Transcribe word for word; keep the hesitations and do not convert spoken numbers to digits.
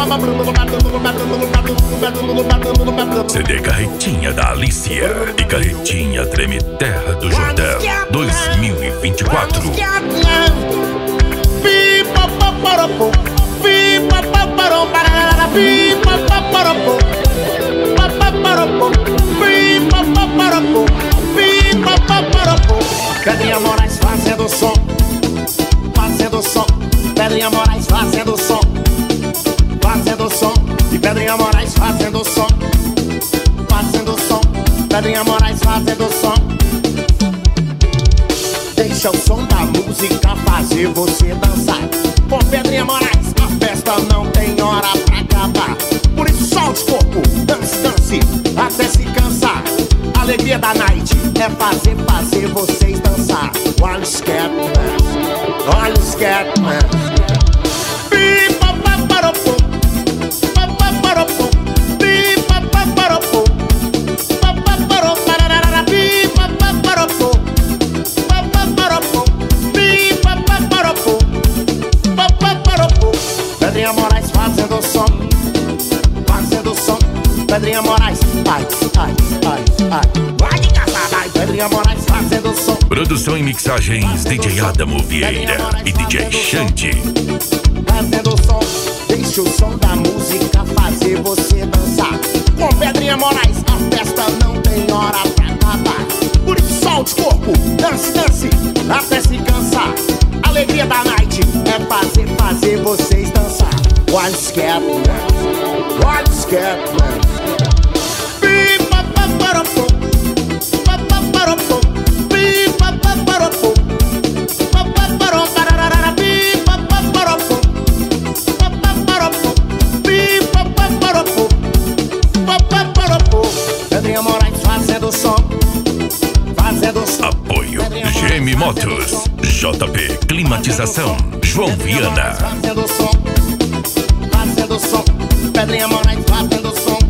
C D Carretinha da Alicia e Carretinha Treme Terra do Jordão dois mil e vinte e quatro. Pedrinha Moraes fazendo som, fazendo som. Pedrinha Moraes fazendo som, fazendo som. E Pedrinha Moraes fazendo som, fazendo som. Pedrinha Moraes fazendo som. Deixa o som da música fazer você dançar. Com Pedrinha Moraes a festa não tem hora pra acabar. Por isso solte o corpo, dance, dance, até se cansar. A alegria da night é fazer, fazer vocês dançar. Olha o Scatman, olha o Scatman. Pedrinha Moraes fazendo som, fazendo som. Pedrinha Moraes, ai, ai, ai, ai. Vai de casa, vai. Pedrinha Moraes fazendo som. Produção e mixagens D J Adamo Vieira e D J Xande. Fazendo som, deixa o som da música fazer você dançar. Com Pedrinha Moraes a festa não tem hora pra acabar. Por isso solte o corpo, dance, dance, até se cansar. A alegria da night é fazer, fazer vocês dançar. Olha o Scatman, olha o Scatman. Pedrinha Moraes fazendo som, fazendo som. Apoio G M Motos, J P Climatização, João Viana. Fazendo som, fazendo som. Pedrinha Moraes fazendo som.